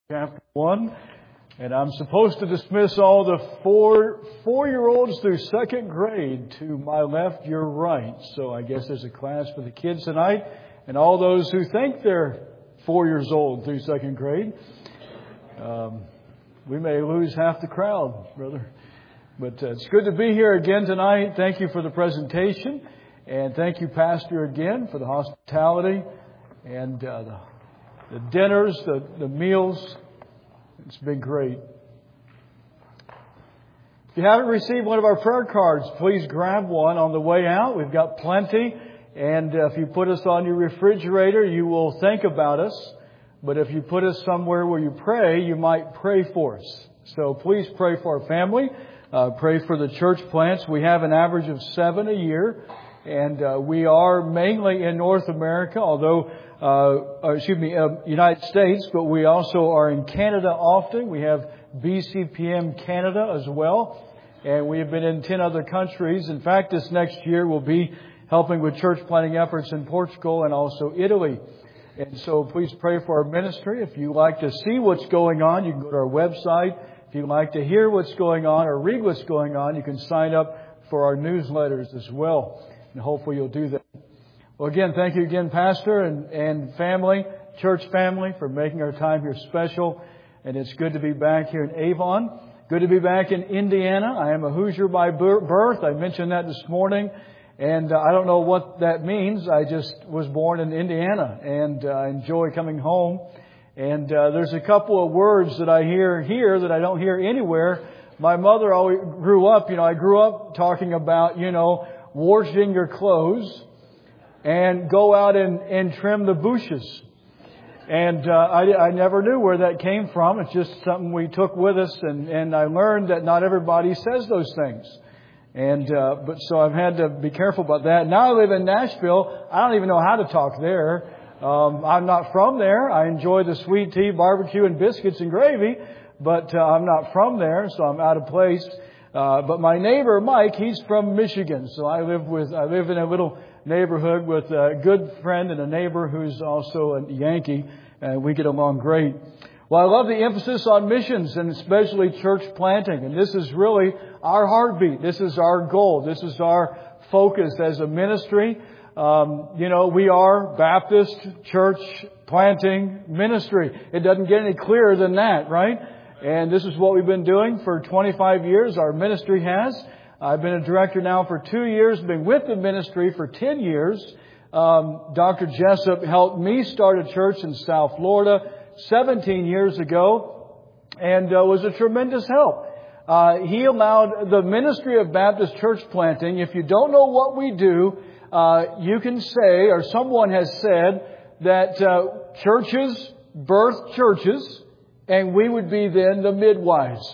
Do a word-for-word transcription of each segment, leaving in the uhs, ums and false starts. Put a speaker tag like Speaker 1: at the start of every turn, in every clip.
Speaker 1: Chapter one, and I'm supposed to dismiss all the four four-year-olds through second grade to my left, your right. So I guess there's a class for the kids tonight, and all those who think they're four years old through second grade. Um, we may lose half the crowd, brother. But uh, it's good to be here again tonight. Thank you for the presentation, and thank you, Pastor, again for the hospitality and uh, the The dinners, the, the meals. It's been great. If you haven't received one of our prayer cards, please grab one on the way out. We've got plenty. And uh, if you put us on your refrigerator, you will think about us. But if you put us somewhere where you pray, you might pray for us. So please pray for our family. Uh, pray for the church plants. We have an average of seven a year. And uh, we are mainly in North America, although Uh, or excuse me, uh, United States, but we also are in Canada often. We have B C P M Canada as well, and we have been in ten other countries. In fact, this next year we'll be helping with church planting efforts in Portugal and also Italy. And so please pray for our ministry. If you like to see what's going on, you can go to our website. If you like to hear what's going on or read what's going on, you can sign up for our newsletters as well. And hopefully you'll do that. Well, again, thank you again, Pastor and, and family, church family, for making our time here special. And it's good to be back here in Avon. Good to be back in Indiana. I am a Hoosier by birth. I mentioned that this morning. And uh, I don't know what that means. I just was born in Indiana and uh, I enjoy coming home. And uh, there's a couple of words that I hear here that I don't hear anywhere. My mother always grew up, you know, I grew up talking about, you know, washing your clothes and go out and, and trim the bushes. And uh, I, I never knew where that came from. It's just something we took with us, and, and I learned that not everybody says those things. And uh, but so I've had to be careful about that. Now I live in Nashville. I don't even know how to talk there. Um, I'm not from there. I enjoy the sweet tea, barbecue, and biscuits and gravy, but uh, I'm not from there, so I'm out of place. Uh, but my neighbor Mike, he's from Michigan, so I live with I live in a little neighborhood with a good friend and a neighbor who's also a Yankee, and we get along great. Well, I love the emphasis on missions and especially church planting, and this is really our heartbeat. This is our goal. This is our focus as a ministry. Um, you know, we are Baptist church planting ministry. It doesn't get any clearer than that, right? And this is what we've been doing for twenty-five years. Our ministry has. I've been a director now for two years, been with the ministry for ten years. Um, Doctor Jessup helped me start a church in South Florida seventeen years ago and uh, was a tremendous help. Uh, he allowed the ministry of Baptist church planting. If you don't know what we do, uh, you can say, or someone has said, that uh, churches birth churches, and we would be then the midwives.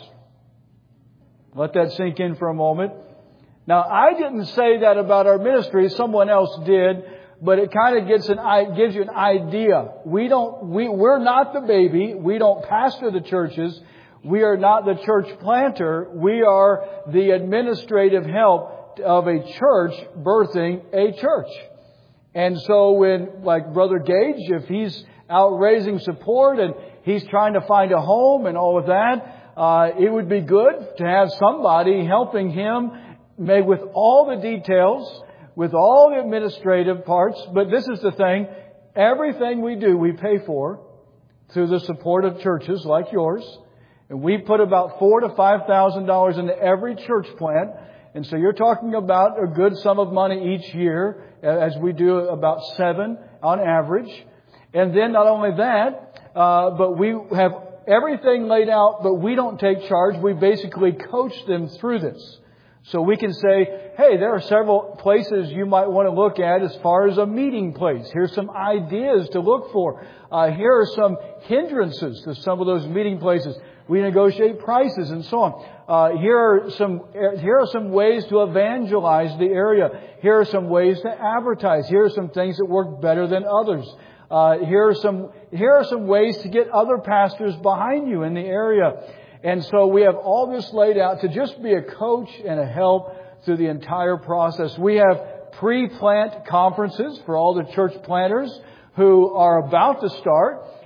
Speaker 1: Let that sink in for a moment. Now, I didn't say that about our ministry. Someone else did. But it kind of gets an, gives you an idea. We don't, we, we're not the baby. We don't pastor the churches. We are not the church planter. We are the administrative help of a church birthing a church. And so when, like Brother Gage, if he's out raising support and he's trying to find a home and all of that, Uh, it would be good to have somebody helping him, maybe with all the details, with all the administrative parts. But this is the thing. Everything we do, we pay for through the support of churches like yours. And we put about four to five thousand dollars into every church plant. And so you're talking about a good sum of money each year, as we do about seven on average. And then not only that, uh, but we have everything laid out, but we don't take charge. We basically coach them through this. So we can say, hey, there are several places you might want to look at as far as a meeting place. Here's some ideas to look for. Uh, here are some hindrances to some of those meeting places. We negotiate prices and so on. Uh, here are some, here are some ways to evangelize the area. Here are some ways to advertise. Here are some things that work better than others. Uh, here are some, here are some ways to get other pastors behind you in the area. And so we have all this laid out to just be a coach and a help through the entire process. We have pre-plant conferences for all the church planters who are about to start.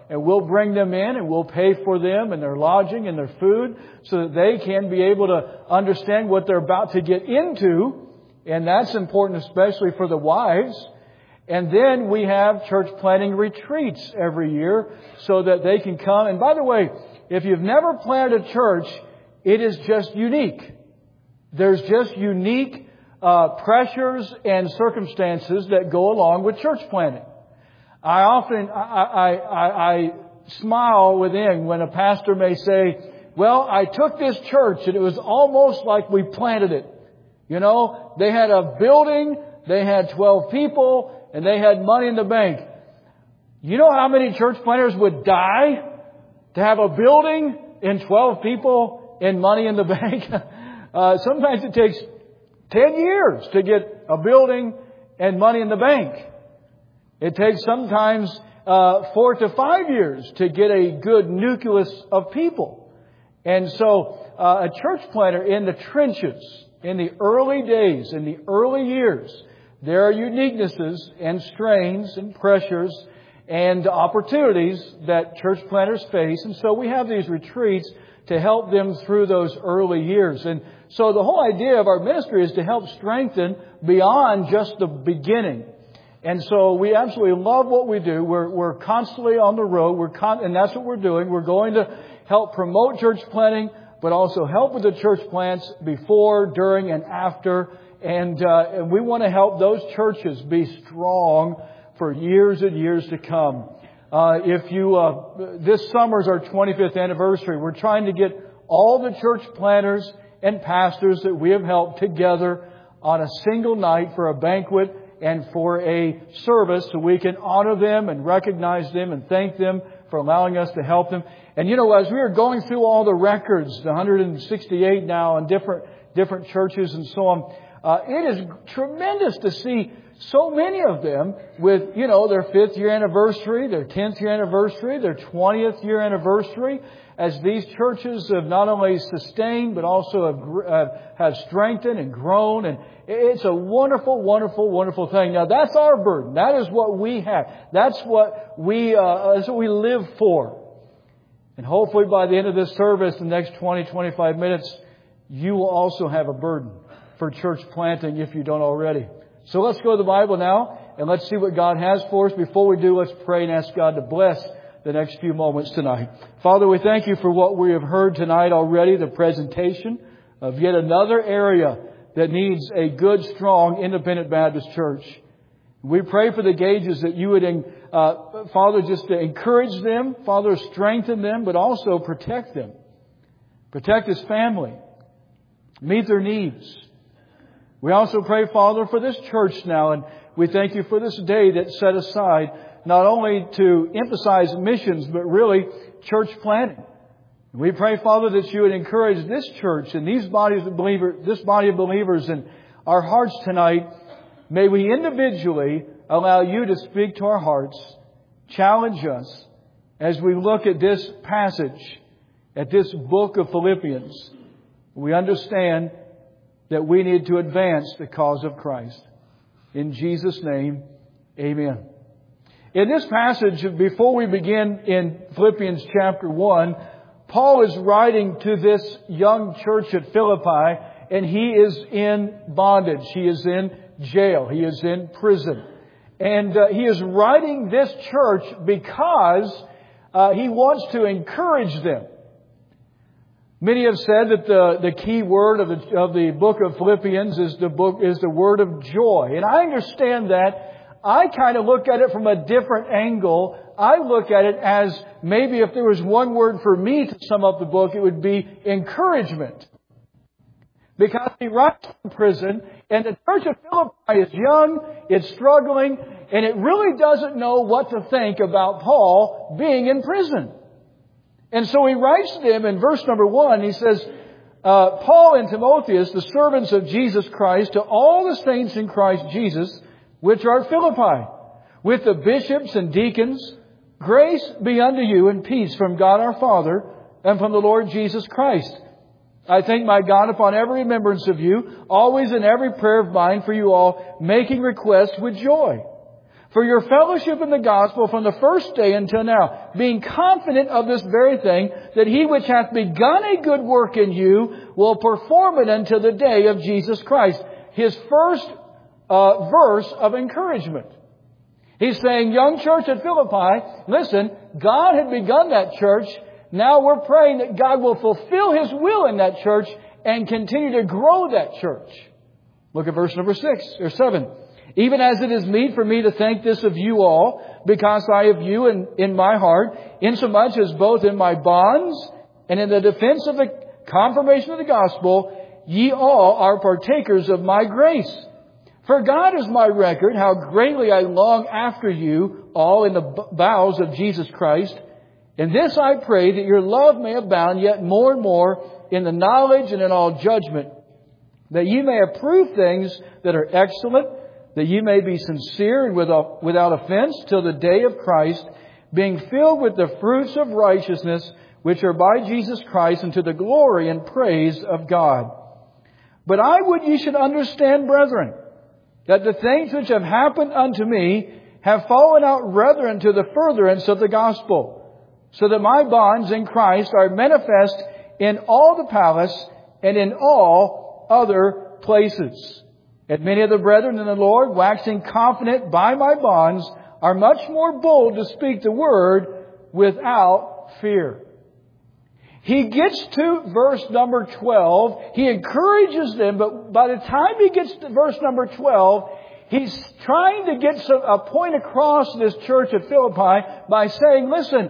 Speaker 1: and we'll bring them in and we'll pay for them and their lodging and their food so that they can be able to understand what they're about to get into. And that's important, especially for the wives. And then we have church planting retreats every year so that they can come. And by the way, if you've never planted a church, it is just unique. There's just unique uh, pressures and circumstances that go along with church planting. I often, I, I, I, I smile within when a pastor may say, well, I took this church and it was almost like we planted it. You know, they had a building, they had twelve people, and they had money in the bank. You know how many church planters would die to have a building and twelve people and money in the bank? uh, sometimes it takes ten years to get a building and money in the bank. It takes sometimes uh, four to five years to get a good nucleus of people. And so uh, a church planter in the trenches, in the early days, in the early years, there are uniquenesses and strains and pressures and opportunities that church planters face. And so we have these retreats to help them through those early years. And so the whole idea of our ministry is to help strengthen beyond just the beginning. And so we absolutely love what we do. We're, we're constantly on the road. We're con- and that's what we're doing. We're going to help promote church planting, but also help with the church plants before, during, and after. And, uh, and we want to help those churches be strong for years and years to come. Uh, if you, uh, this summer is our twenty-fifth anniversary. We're trying to get all the church planters and pastors that we have helped together on a single night for a banquet and for a service so we can honor them and recognize them and thank them for allowing us to help them. And you know, as we were going through all the records, the one hundred sixty-eight now in different, different churches and so on, uh, it is tremendous to see so many of them with, you know, their fifth year anniversary, their tenth year anniversary, their twentieth year anniversary, as these churches have not only sustained, but also have, uh, have strengthened and grown. And it's a wonderful, wonderful, wonderful thing. Now, that's our burden. That is what we have. That's what we, uh, that's what we live for. And hopefully by the end of this service, the next twenty, twenty-five minutes, you will also have a burden for church planting if you don't already. So let's go to the Bible now and let's see what God has for us. Before we do, let's pray and ask God to bless the next few moments tonight. Father, we thank you for what we have heard tonight already, the presentation of yet another area that needs a good, strong, independent Baptist church. We pray for the Gages that you would, uh, Father, just to encourage them, Father, strengthen them, but also protect them. Protect His family. Meet their needs. We also pray, Father, for this church now, and we thank you for this day that's set aside not only to emphasize missions, but really church planting. We pray, Father, that you would encourage this church and these bodies of believers, this body of believers in our hearts tonight. May we individually allow you to speak to our hearts, challenge us as we look at this passage, at this book of Philippians. We understand that we need to advance the cause of Christ. In Jesus' name, amen. In this passage, before we begin in Philippians chapter one, Paul is writing to this young church at Philippi, and he is in bondage. He is in jail. He is in prison. And uh, he is writing this church because uh, he wants to encourage them. Many have said that the, the key word of the, of the book of Philippians is the book is the word of joy. And I understand that. I kind of look at it from a different angle. I look at it as maybe if there was one word for me to sum up the book, it would be encouragement. Because he writes from prison, and the church of Philippi is young, it's struggling, and it really doesn't know what to think about Paul being in prison. And so he writes to them in verse number one, he says, uh, Paul and Timotheus, the servants of Jesus Christ, to all the saints in Christ Jesus, which are at Philippi, with the bishops and deacons, grace be unto you and peace from God our Father and from the Lord Jesus Christ. I thank my God upon every remembrance of you, always in every prayer of mine for you all, making request with joy, for your fellowship in the gospel from the first day until now, being confident of this very thing, that He which hath begun a good work in you will perform it until the day of Jesus Christ. His first uh, verse of encouragement. He's saying, young church at Philippi, listen, God had begun that church. Now we're praying that God will fulfill His will in that church and continue to grow that church. Look at verse number six or seven. Even as it is meet for me to think this of you all, because I have you in, in my heart, insomuch as both in my bonds and in the defense of the confirmation of the gospel, ye all are partakers of my grace. For God is my record, how greatly I long after you all in the bowels of Jesus Christ. In this I pray that your love may abound yet more and more in the knowledge and in all judgment, that ye may approve things that are excellent, that ye may be sincere and without, without offense till the day of Christ, being filled with the fruits of righteousness, which are by Jesus Christ, unto the glory and praise of God. But I would ye should understand, brethren, that the things which have happened unto me have fallen out rather unto the furtherance of the gospel, so that my bonds in Christ are manifest in all the palace and in all other places. And many of the brethren in the Lord, waxing confident by my bonds, are much more bold to speak the word without fear. He gets to verse number twelve. He encourages them, but by the time he gets to verse number twelve, he's trying to get a point across to this church at Philippi by saying, listen,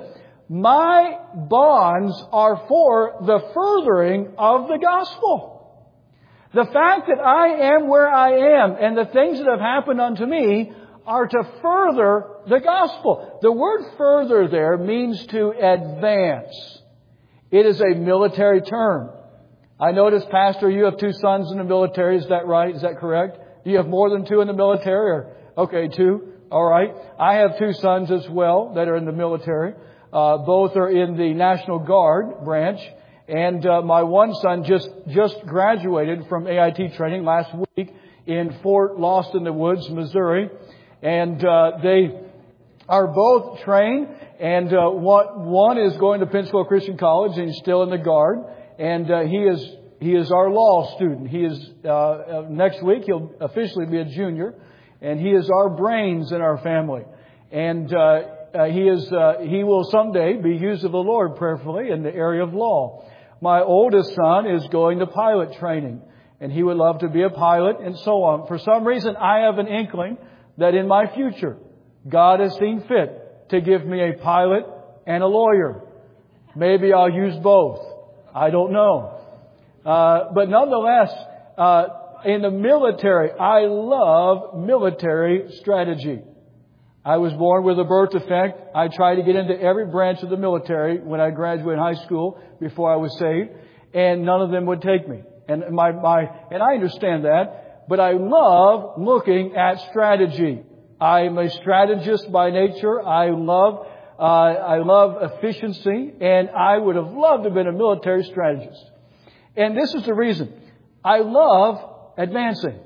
Speaker 1: my bonds are for the furthering of the gospel. The fact that I am where I am and the things that have happened unto me are to further the gospel. The word further there means to advance. It is a military term. I notice, Pastor, you have two sons in the military. Is that right? Is that correct? Do you have more than two in the military? Or, okay, two. All right. I have two sons as well that are in the military. Uh, both are in the National Guard branch. And uh, my one son just, just graduated from A I T training last week in Fort Lost in the Woods, Missouri. And uh, they are both trained. And uh, one, one is going to Pensacola Christian College, and he's still in the Guard. And uh, he is he is our law student. He is uh, uh, next week he'll officially be a junior, and he is our brains in our family. And uh, uh, he is uh, he will someday be used of the Lord prayerfully in the area of law. My oldest son is going to pilot training, and he would love to be a pilot, and so on. For some reason, I have an inkling that in my future, God has seen fit to give me a pilot and a lawyer. Maybe I'll use both. I don't know. Uh, but nonetheless, uh, in the military, I love military strategy. I was born with a birth defect. I tried to get into every branch of the military when I graduated high school before I was saved, and none of them would take me. And my, my, and I understand that, but I love looking at strategy. I'm a strategist by nature. I love, uh, I love efficiency, and I would have loved to have been a military strategist. And this is the reason. I love advancing.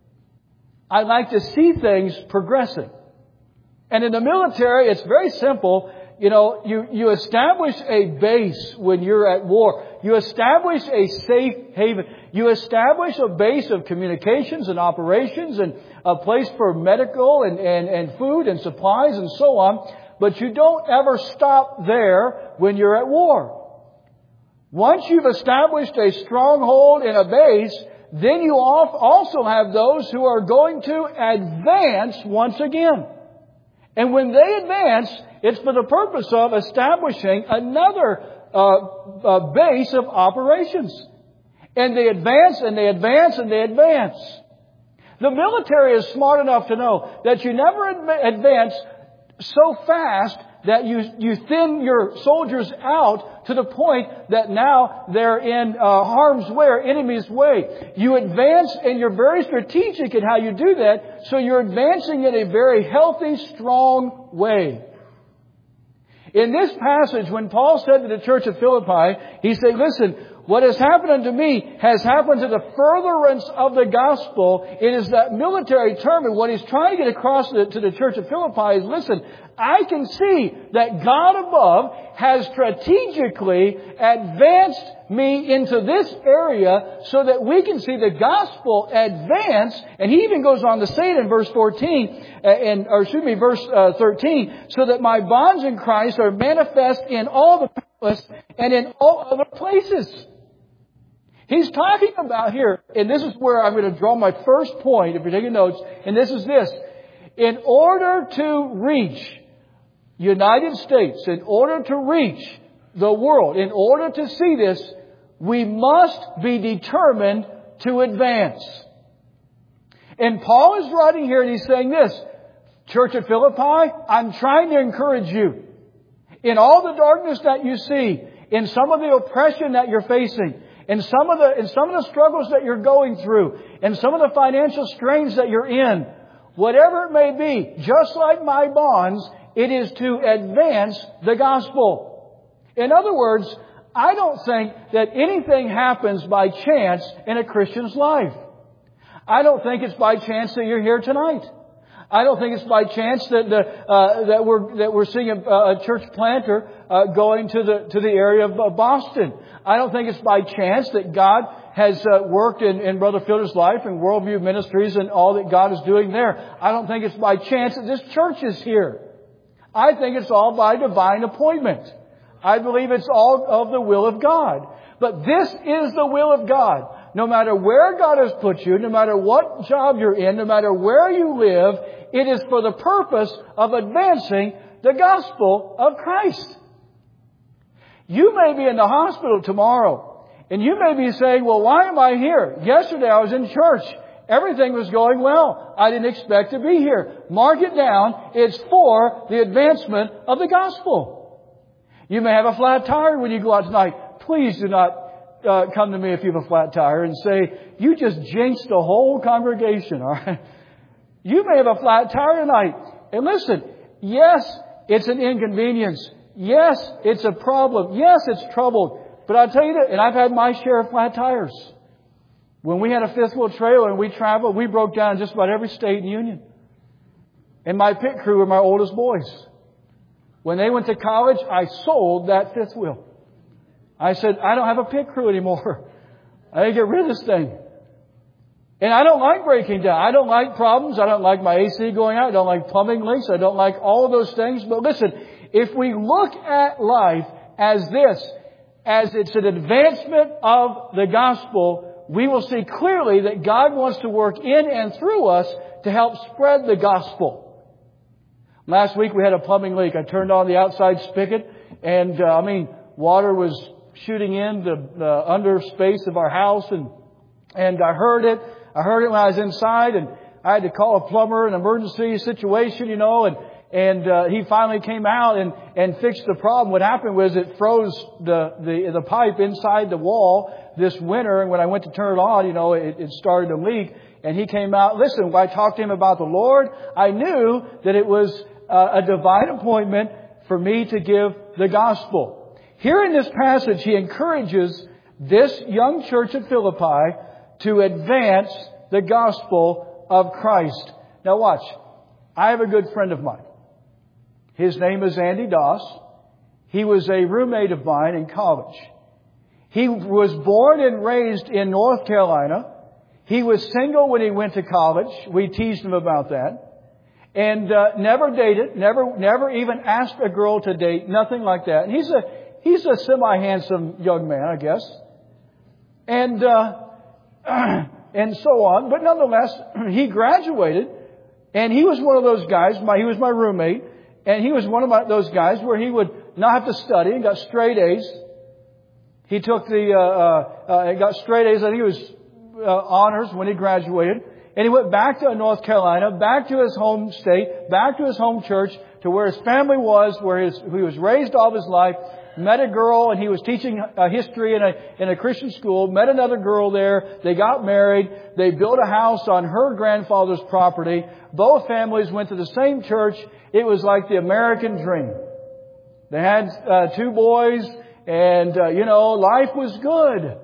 Speaker 1: I like to see things progressing. And in the military, it's very simple. You know, you, you establish a base when you're at war. You establish a safe haven. You establish a base of communications and operations and a place for medical and, and, and food and supplies and so on. But you don't ever stop there when you're at war. Once you've established a stronghold and a base, then you also have those who are going to advance once again. And when they advance, it's for the purpose of establishing another uh, uh, base of operations. And they advance and they advance and they advance. The military is smart enough to know that you never advance so fast that you, you thin your soldiers out to the point that now they're in uh, harm's way or enemy's way. You advance, and you're very strategic in how you do that, so you're advancing in a very healthy, strong way. In this passage, when Paul said to the church of Philippi, he said, listen, what has happened unto me has happened to the furtherance of the gospel. It is that military term, and what he's trying to get across to the, to the church of Philippi is, listen, I can see that God above has strategically advanced me into this area so that we can see the gospel advance. And he even goes on to say it in verse fourteen, and, or excuse me, verse uh, thirteen, so that my bonds in Christ are manifest in all the palace and in all other places. He's talking about here, and this is where I'm going to draw my first point, if you're taking notes, and this is this. In order to reach United States, in order to reach the world, in order to see this, we must be determined to advance. And Paul is writing here and he's saying this, Church at Philippi, I'm trying to encourage you. In all the darkness that you see, in some of the oppression that you're facing, in some of the, in some of the struggles that you're going through, in some of the financial strains that you're in, whatever it may be, just like my bonds, it is to advance the gospel. In other words, I don't think that anything happens by chance in a Christian's life. I don't think it's by chance that you're here tonight. I don't think it's by chance that the, uh, that we're that we're seeing a, a church planter uh, going to the to the area of Boston. I don't think it's by chance that God has uh, worked in, in Brother Fielder's life and Worldview Ministries and all that God is doing there. I don't think it's by chance that this church is here. I think it's all by divine appointment. I believe it's all of the will of God. But this is the will of God. No matter where God has put you, no matter what job you're in, no matter where you live, it is for the purpose of advancing the gospel of Christ. You may be in the hospital tomorrow, and you may be saying, well, why am I here? Yesterday I was in church. Everything was going well. I didn't expect to be here. Mark it down. It's for the advancement of the gospel. You may have a flat tire when you go out tonight. Please do not uh, come to me if you have a flat tire and say, you just jinxed the whole congregation. All right? You may have a flat tire tonight. And listen, yes, it's an inconvenience. Yes, it's a problem. Yes, it's trouble. But I'll tell you that, and I've had my share of flat tires. When we had a fifth wheel trailer and we traveled, we broke down in just about every state in the Union. And my pit crew were my oldest boys. When they went to college, I sold that fifth wheel. I said, I don't have a pit crew anymore. I gotta get rid of this thing. And I don't like breaking down. I don't like problems. I don't like my A C going out. I don't like plumbing leaks. I don't like all of those things. But listen, if we look at life as this, as it's an advancement of the gospel, we will see clearly that God wants to work in and through us to help spread the gospel. Last week we had a plumbing leak. I turned on the outside spigot and, uh, I mean, water was shooting in the, the under space of our house and, and I heard it. I heard it when I was inside and I had to call a plumber, an emergency situation, you know, and, and, uh, he finally came out and, and fixed the problem. What happened was it froze the, the, the pipe inside the wall this winter. And when I went to turn it on, you know, it, it started to leak. And he came out. Listen, when I talked to him about the Lord, I knew that it was uh, a divine appointment for me to give the gospel. Here in this passage, he encourages this young church at Philippi to advance the gospel of Christ. Now watch. I have a good friend of mine. His name is Andy Doss. He was a roommate of mine in college. He was born and raised in North Carolina. He was single when he went to college. We teased him about that. And uh, never dated, never never even asked a girl to date, nothing like that. And he's a he's a semi-handsome young man, I guess. And uh, and so on. But nonetheless, he graduated, and he was one of those guys. My he was my roommate, and he was one of my, those guys where he would not have to study and got straight A's. He took the uh, uh, uh, got straight A's. I think it was uh, honors when he graduated. And he went back to North Carolina, back to his home state, back to his home church, to where his family was, where his, he was raised all of his life. Met a girl, and he was teaching uh, history in a in a Christian school. Met another girl there. They got married. They built a house on her grandfather's property. Both families went to the same church. It was like the American dream. They had uh, two boys, and, uh, you know, life was good.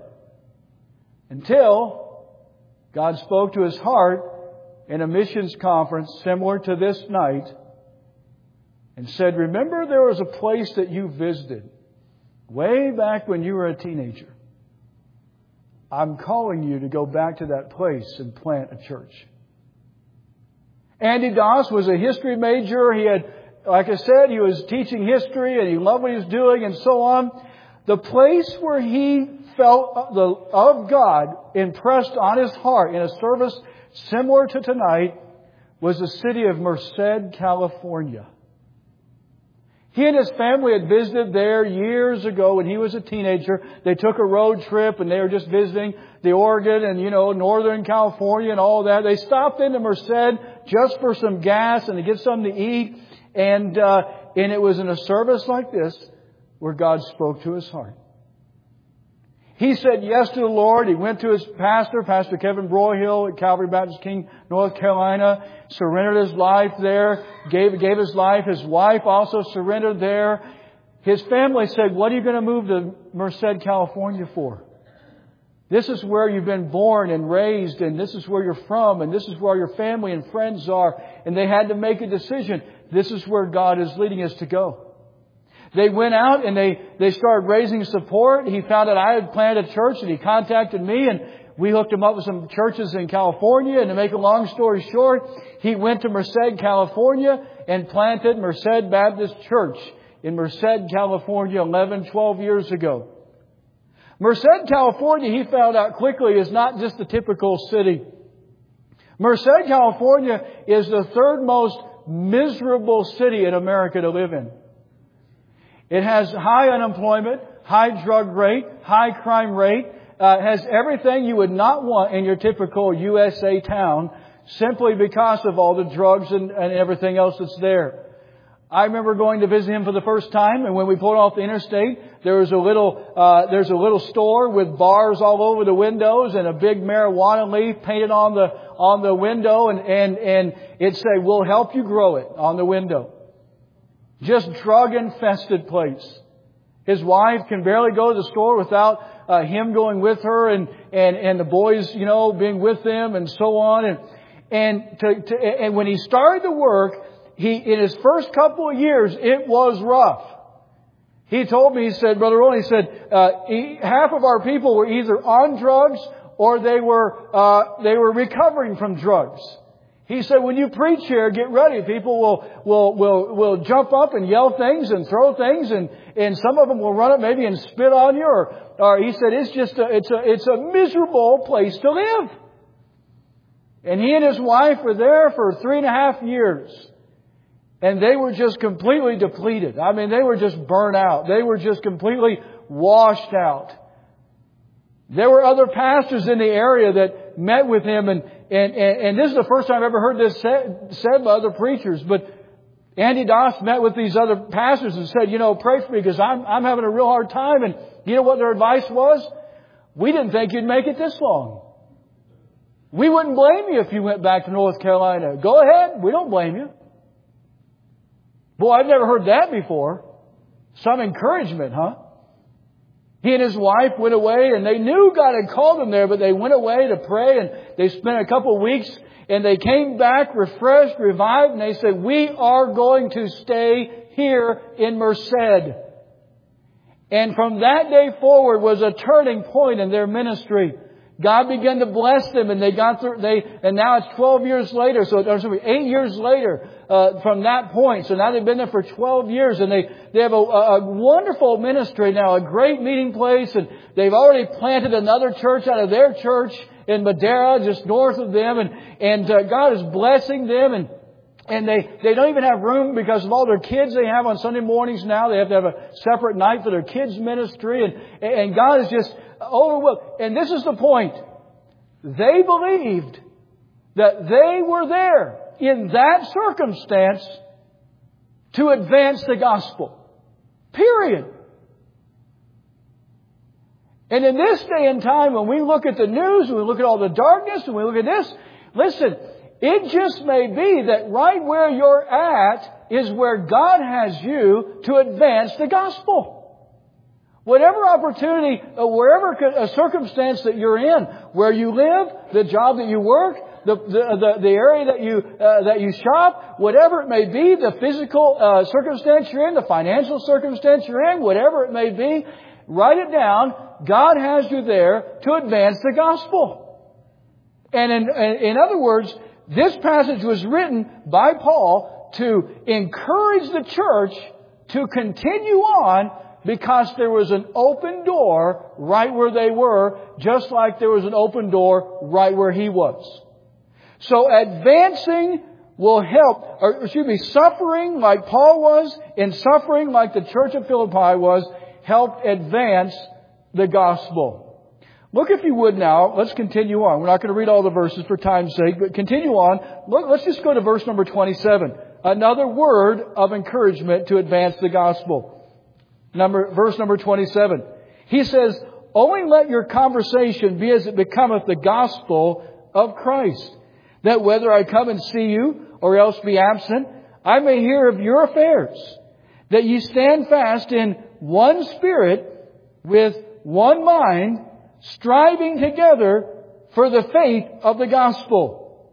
Speaker 1: Until God spoke to his heart in a missions conference similar to this night and said, remember there was a place that you visited way back when you were a teenager. I'm calling you to go back to that place and plant a church. Andy Doss was a history major. He had, like I said, he was teaching history and he loved what he was doing and so on. The place where he felt the of God impressed on his heart in a service similar to tonight was the city of Merced, California. He and his family had visited there years ago when he was a teenager. They took a road trip and they were just visiting the Oregon and, you know, Northern California and all that. They stopped into Merced just for some gas and to get something to eat. And, uh, and it was in a service like this where God spoke to his heart. He said yes to the Lord. He went to his pastor, Pastor Kevin Broyhill at Calvary Baptist King, North Carolina, surrendered his life there, gave, gave his life. His wife also surrendered there. His family said, what are you going to move to Merced, California for? This is where you've been born and raised, and this is where you're from, and this is where your family and friends are. And they had to make a decision. This is where God is leading us to go. They went out and they, they started raising support. He found out I had planted a church and he contacted me and we hooked him up with some churches in California. And to make a long story short, he went to Merced, California and planted Merced Baptist Church in Merced, California eleven, twelve years ago. Merced, California, he found out quickly, is not just the typical city. Merced, California is the third most miserable city in America to live in. It has high unemployment, high drug rate, high crime rate. Uh, has everything you would not want in your typical U S A town simply because of all the drugs and, and everything else that's there. I remember going to visit him for the first time, and when we pulled off the interstate, there was a little uh, there's a little store with bars all over the windows and a big marijuana leaf painted on the on the window, and and and it said, "We'll help you grow it" on the window. Just drug-infested place. His wife can barely go to the store without uh, him going with her, and, and, and the boys, you know, being with them, and so on. And and to, to, and when he started to work, he in his first couple of years, it was rough. He told me, he said, Brother Roland, he said, uh, he, half of our people were either on drugs or they were uh, they were recovering from drugs. He said, when you preach here, get ready. People will, will, will, will jump up and yell things and throw things, and, and some of them will run up maybe and spit on you, or, or he said, it's just a, it's a, it's a miserable place to live. And he and his wife were there for three and a half years. And they were just completely depleted. I mean, they were just burnt out. They were just completely washed out. There were other pastors in the area that met with him, and, and, and, and this is the first time I've ever heard this said, said by other preachers, but Andy Doss met with these other pastors and said, you know, pray for me because I'm, I'm having a real hard time. And you know what their advice was? We didn't think you'd make it this long. We wouldn't blame you if you went back to North Carolina. Go ahead. We don't blame you. Boy, I've never heard that before. Some encouragement, huh? He and his wife went away, and they knew God had called them there, but they went away to pray, and they spent a couple of weeks, and they came back refreshed, revived, and they said, we are going to stay here in Merced. And from that day forward was a turning point in their ministry. God began to bless them, and they got through, they, and now it's twelve years later, so, or sorry, eight years later, uh, from that point. So now they've been there for twelve years, and they, they have a, a wonderful ministry now, a great meeting place, and they've already planted another church out of their church in Madera, just north of them, and, and, uh, God is blessing them, and, and they, they don't even have room because of all their kids they have on Sunday mornings now. They have to have a separate night for their kids' ministry, and, and God is just overwhelmed. And this is the point. They believed that they were there in that circumstance to advance the gospel. Period. And in this day and time, when we look at the news, when we look at all the darkness, and we look at this, listen, it just may be that right where you're at is where God has you to advance the gospel. Whatever opportunity, uh, wherever co- a circumstance that you're in, where you live, the job that you work, the the the, the area that you uh, that you shop, whatever it may be, the physical uh, circumstance you're in, the financial circumstance you're in, whatever it may be, write it down. God has you there to advance the gospel. And in in other words, this passage was written by Paul to encourage the church to continue on, because there was an open door right where they were, just like there was an open door right where he was. So advancing will help, or excuse me, suffering like Paul was, and suffering like the church of Philippi was, helped advance the gospel. Look, if you would now, let's continue on. We're not going to read all the verses for time's sake, but continue on. Look, let's just go to verse number twenty-seven. Another word of encouragement to advance the gospel. Number, verse number twenty-seven. He says, "Only let your conversation be as it becometh the gospel of Christ, that whether I come and see you, or else be absent, I may hear of your affairs, that ye stand fast in one spirit, with one mind, striving together for the faith of the gospel."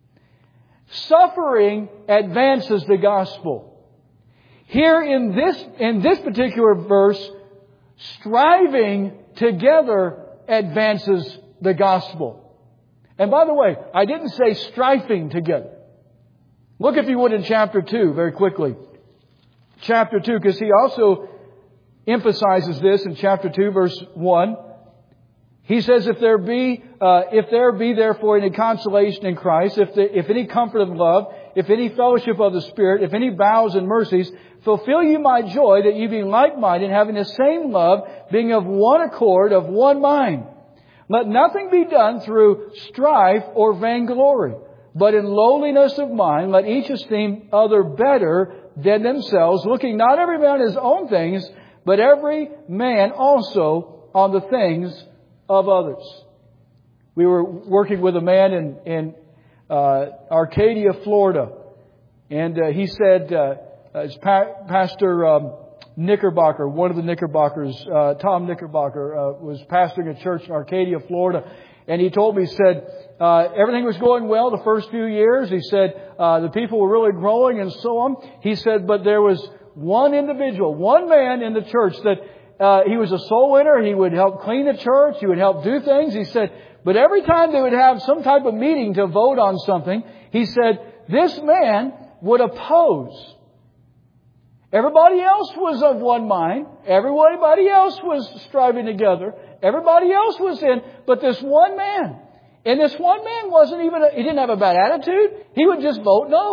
Speaker 1: Suffering advances the gospel. Here in this, in this particular verse, striving together advances the gospel. And by the way, I didn't say striving together. Look, if you would, in chapter two very quickly. Chapter two, because he also emphasizes this in chapter two, verse one. He says, if there be, uh, if there be therefore any consolation in Christ, if the, if any comfort of love, if any fellowship of the Spirit, if any vows and mercies, fulfill you my joy, that ye be like-minded, having the same love, being of one accord, of one mind. Let nothing be done through strife or vainglory, but in lowliness of mind, let each esteem other better than themselves, looking not every man on his own things, but every man also on the things of others. We were working with a man in, in uh, Arcadia, Florida, and uh, he said, uh, it's pa- Pastor um, Knickerbocker, one of the Knickerbockers, uh, Tom Knickerbocker, uh, was pastoring a church in Arcadia, Florida, and he told me, he said, uh, everything was going well the first few years. He said, uh, the people were really growing and so on. He said, but there was one individual, one man in the church that Uh, he was a soul winner. He would help clean the church. He would help do things. He said, but every time they would have some type of meeting to vote on something, he said, this man would oppose. Everybody else was of one mind. Everybody else was striving together. Everybody else was in, but this one man. And this one man wasn't even, a, he didn't have a bad attitude. He would just vote no.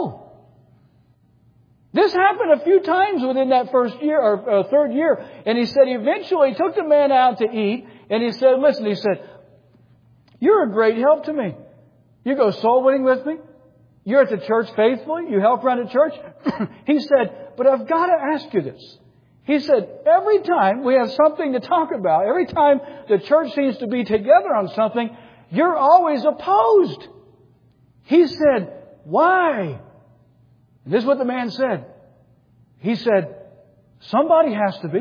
Speaker 1: This happened a few times within that first year or uh, third year. And he said he eventually took the man out to eat. And he said, listen, he said, you're a great help to me. You go soul winning with me. You're at the church faithfully. You help around the church. He said, but I've got to ask you this. He said, every time we have something to talk about, every time the church seems to be together on something, you're always opposed. He said, why? This is what the man said. He said, somebody has to be.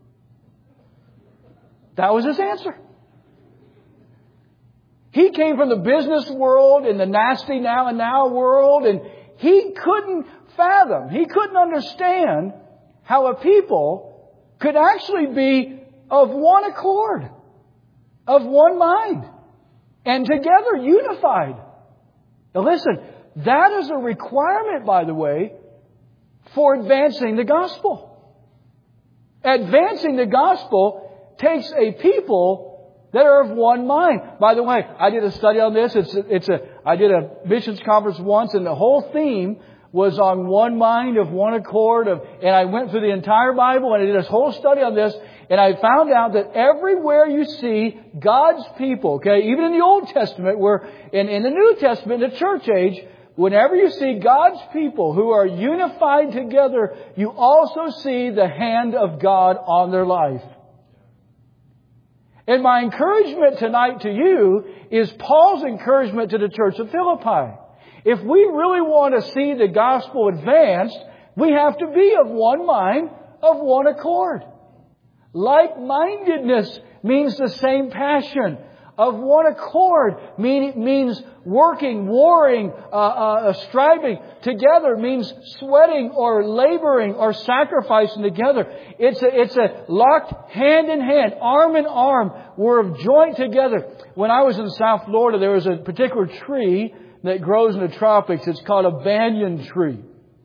Speaker 1: That was his answer. He came from the business world and the nasty now and now world, and he couldn't fathom, he couldn't understand how a people could actually be of one accord, of one mind, and together unified. Now listen, that is a requirement, by the way, for advancing the gospel. Advancing the gospel takes a people that are of one mind. By the way, I did a study on this. It's a, it's a, I did a missions conference once, and the whole theme was on one mind, of one accord, of, and I went through the entire Bible and I did this whole study on this, and I found out that everywhere you see God's people, okay, even in the Old Testament, where in, in the New Testament, in the church age, whenever you see God's people who are unified together, you also see the hand of God on their life. And my encouragement tonight to you is Paul's encouragement to the church of Philippi. If we really want to see the gospel advanced, we have to be of one mind, of one accord. Like-mindedness means the same passion. Of one accord mean, means working, warring, uh, uh, striving together, means sweating or laboring or sacrificing together. It's a, it's a locked hand in hand, arm in arm. We're joined together. When I was in South Florida, there was a particular tree that grows in the tropics. It's called a banyan tree.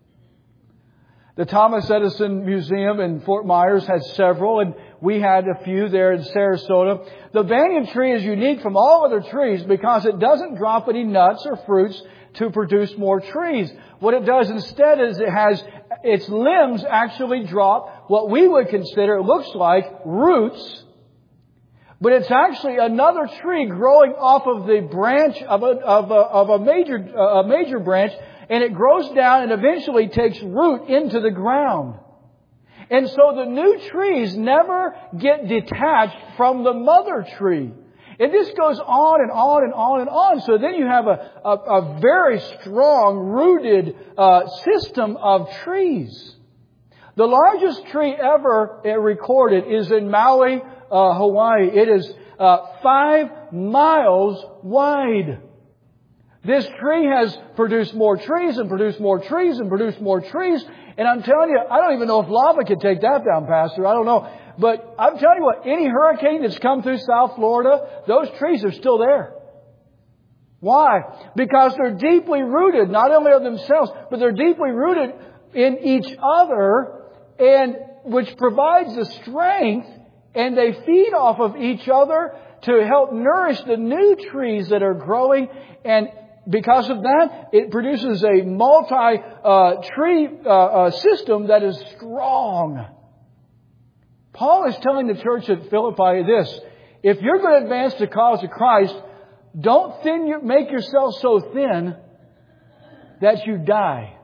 Speaker 1: The Thomas Edison Museum in Fort Myers has several, and we had a few there in Sarasota. The banyan tree is unique from all other trees because it doesn't drop any nuts or fruits to produce more trees. What it does instead is it has its limbs actually drop what we would consider, it looks like, roots. But it's actually another tree growing off of the branch of a, of a, of a major, a major branch, and it grows down and eventually takes root into the ground. And so the new trees never get detached from the mother tree. And this goes on and on and on and on. So then you have a, a, a very strong rooted uh, system of trees. The largest tree ever recorded is in Maui, uh, Hawaii. It is uh, five miles wide. This tree has produced more trees and produced more trees and produced more trees. And I'm telling you, I don't even know if lava could take that down, Pastor. I don't know. But I'm telling you what, any hurricane that's come through South Florida, those trees are still there. Why? Because they're deeply rooted, not only of themselves, but they're deeply rooted in each other, and which provides the strength, and they feed off of each other to help nourish the new trees that are growing. And because of that, it produces a multi-tree uh, uh, system that is strong. Paul is telling the church at Philippi this: if you're going to advance the cause of Christ, don't thin your, make yourself so thin that you die.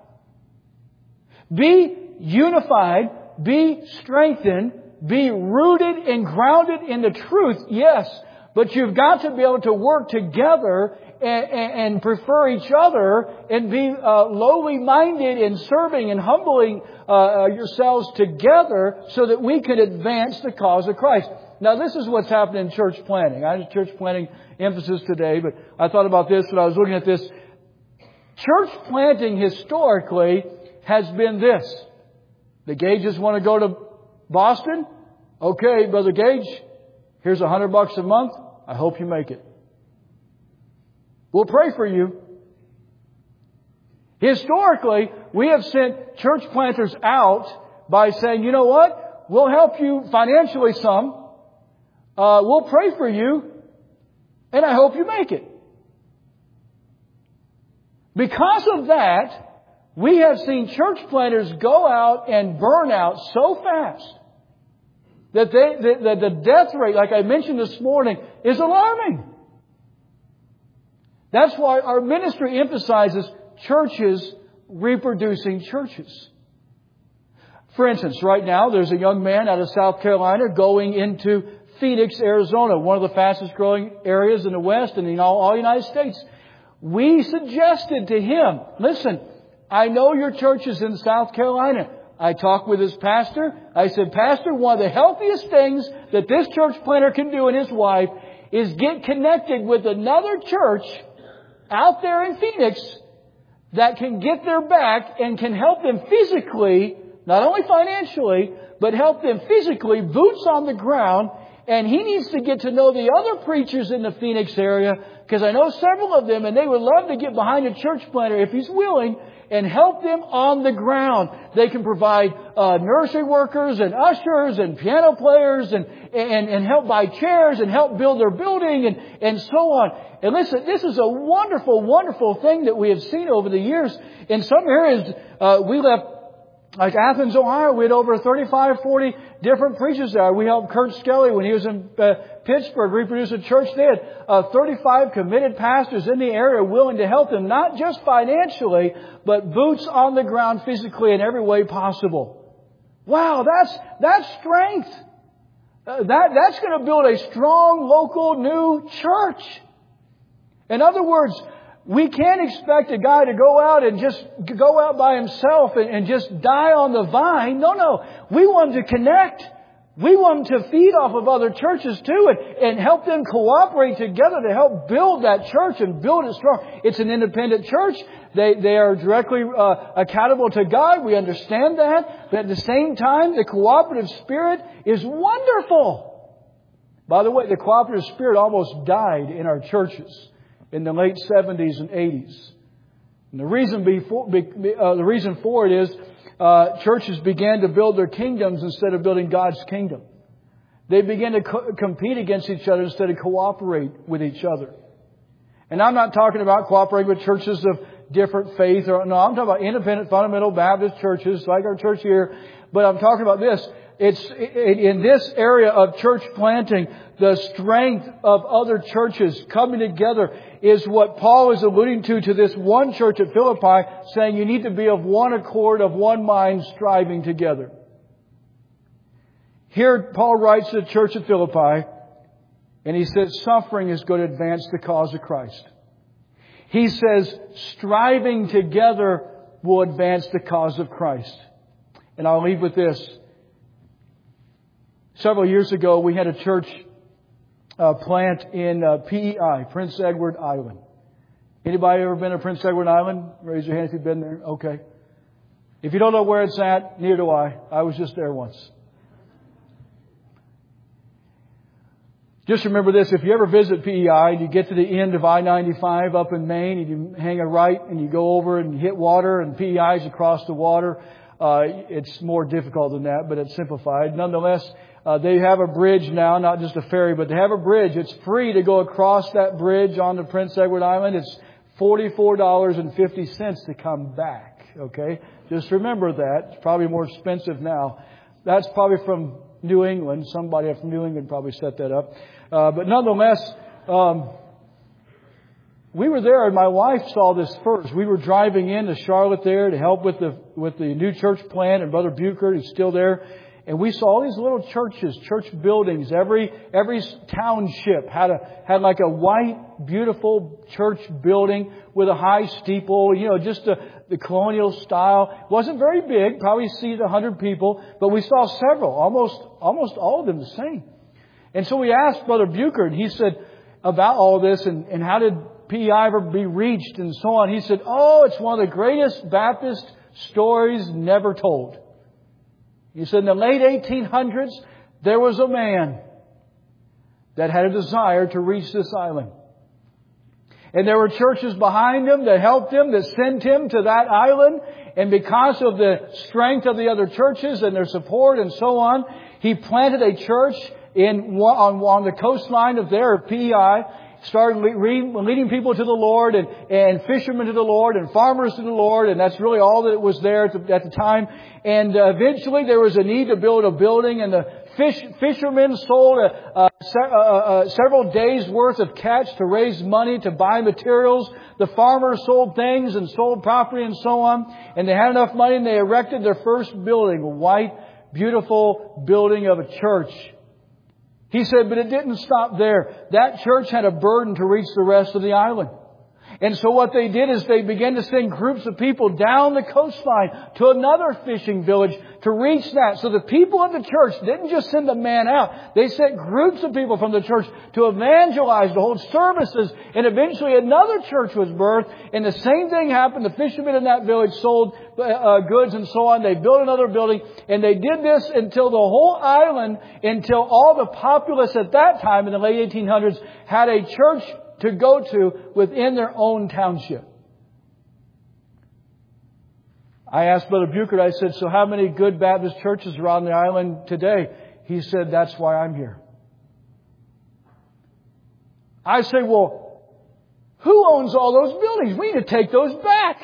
Speaker 1: Be unified, be strengthened, be rooted and grounded in the truth, yes, but you've got to be able to work together and, and, and prefer each other and be uh, lowly minded in serving and humbling uh, yourselves together so that we can advance the cause of Christ. Now, this is what's happening in church planting. I had church planting emphasis today, but I thought about this when I was looking at this. Church planting historically has been this. The Gages want to go to Boston? Okay, Brother Gage, here's a hundred bucks a month. I hope you make it. We'll pray for you. Historically, we have sent church planters out by saying, you know what? We'll help you financially some. Uh, we'll pray for you. And I hope you make it. Because of that, we have seen church planters go out and burn out so fast that they, the, the, the death rate, like I mentioned this morning, is alarming. That's why our ministry emphasizes churches reproducing churches. For instance, right now there's a young man out of South Carolina going into Phoenix, Arizona, one of the fastest growing areas in the West and in all, all United States. We suggested to him, listen, I know your church is in South Carolina. I talked with his pastor. I said, Pastor, one of the healthiest things that this church planter can do and his wife is get connected with another church out there in Phoenix that can get their back and can help them physically, not only financially, but help them physically, boots on the ground. And he needs to get to know the other preachers in the Phoenix area, because I know several of them, and they would love to get behind a church planter if he's willing and help them on the ground. They can provide uh, nursery workers and ushers and piano players and, and, and help buy chairs and help build their building and, and so on. And listen, this is a wonderful, wonderful thing that we have seen over the years. In some areas, uh, we left, like Athens, Ohio, we had over thirty-five, forty different preachers there. We helped Kurt Skelly when he was in uh, Pittsburgh reproduce a church. They had uh, thirty-five committed pastors in the area willing to help them, not just financially, but boots on the ground physically in every way possible. Wow, that's that's strength. Uh, that that's going to build a strong local new church. In other words, we can't expect a guy to go out and just go out by himself and, and just die on the vine. No, no. We want him to connect We want them to feed off of other churches too and, and help them cooperate together to help build that church and build it strong. It's an independent church. They, they are directly uh, accountable to God. We understand that. But at the same time, the cooperative spirit is wonderful. By the way, the cooperative spirit almost died in our churches in the late seventies and eighties. And the reason before, uh, the reason for it is uh, churches began to build their kingdoms instead of building God's kingdom. They began to co- compete against each other instead of cooperate with each other. And I'm not talking about cooperating with churches of different faith. Or no, I'm talking about independent fundamental Baptist churches like our church here. But I'm talking about this. It's in this area of church planting, the strength of other churches coming together is what Paul is alluding to to this one church at Philippi, saying you need to be of one accord, of one mind, striving together. Here Paul writes to the church at Philippi, and he says suffering is going to advance the cause of Christ. He says striving together will advance the cause of Christ. And I'll leave with this. Several years ago, we had a church uh, plant in uh, P E I, Prince Edward Island. Anybody ever been to Prince Edward Island? Raise your hand if you've been there. Okay. If you don't know where it's at, neither do I. I was just there once. Just remember this, if you ever visit P E I and you get to the end of I ninety-five up in Maine and you hang a right and you go over and hit water and P E I is across the water, uh, it's more difficult than that, but it's simplified. Nonetheless, uh, they have a bridge now, not just a ferry, but they have a bridge. It's free to go across that bridge onto Prince Edward Island. It's forty-four dollars and fifty cents to come back. Okay? Just remember that. It's probably more expensive now. That's probably from New England. Somebody from New England probably set that up. Uh, but nonetheless, um, we were there and my wife saw this first. We were driving into Charlotte there to help with the with the new church plant, and Brother Bucher is still there. And we saw all these little churches, church buildings. Every every township had a had like a white, beautiful church building with a high steeple. You know, just a, the colonial style. It wasn't very big, probably seated a hundred people, but we saw several, almost almost all of them the same. And so we asked Brother Bucher, and he said about all this, and, and how did P E I ever be reached, and so on. He said, "Oh, it's one of the greatest Baptist stories never told." He said in the late eighteen hundreds, there was a man that had a desire to reach this island. And there were churches behind him that helped him, that sent him to that island. And because of the strength of the other churches and their support and so on, he planted a church in on, on the coastline of there, P E I. Started leading people to the Lord and, and fishermen to the Lord and farmers to the Lord. And that's really all that was there at the, at the time. And uh, eventually there was a need to build a building, and the fish, fishermen sold a, a, a, a, several days worth of catch to raise money to buy materials. The farmers sold things and sold property and so on. And they had enough money and they erected their first building, a white, beautiful building of a church. He said, but it didn't stop there. That church had a burden to reach the rest of the island. And so what they did is they began to send groups of people down the coastline to another fishing village to reach that. So the people of the church didn't just send a man out. They sent groups of people from the church to evangelize, to hold services. And eventually another church was birthed. And the same thing happened. The fishermen in that village sold uh, goods and so on. They built another building. And they did this until the whole island, until all the populace at that time in the late eighteen hundreds had a church to go to within their own township. I asked Brother Bucher, I said, so how many good Baptist churches are on the island today? He said, that's why I'm here. I say, well, who owns all those buildings? We need to take those back.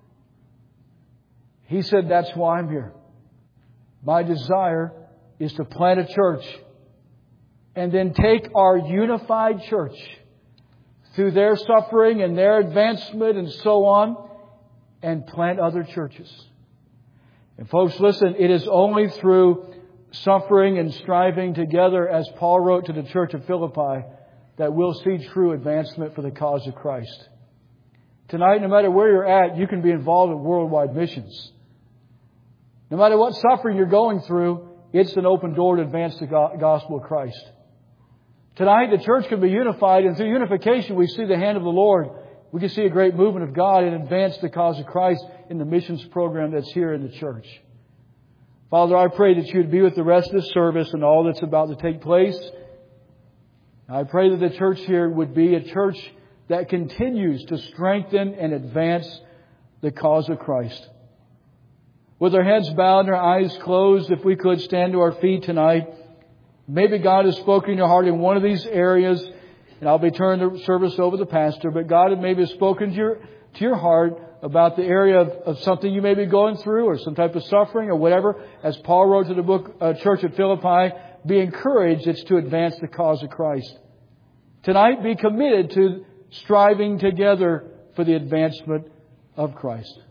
Speaker 1: He said, that's why I'm here. My desire is to plant a church and then take our unified church through their suffering and their advancement and so on, and plant other churches. And folks, listen, it is only through suffering and striving together, as Paul wrote to the church of Philippi, that we'll see true advancement for the cause of Christ. Tonight, no matter where you're at, you can be involved in worldwide missions. No matter what suffering you're going through, it's an open door to advance the gospel of Christ. Tonight, the church can be unified, and through unification, we see the hand of the Lord. We can see a great movement of God and advance the cause of Christ in the missions program that's here in the church. Father, I pray that you would be with the rest of the service and all that's about to take place. I pray that the church here would be a church that continues to strengthen and advance the cause of Christ. With our heads bowed and our eyes closed, if we could stand to our feet tonight. Maybe God has spoken in your heart in one of these areas, and I'll be turning the service over to the pastor, but God has maybe spoken to your, to your heart about the area of, of something you may be going through or some type of suffering or whatever. As Paul wrote to the book uh, Church at Philippi, be encouraged. It's to advance the cause of Christ. Tonight, be committed to striving together for the advancement of Christ.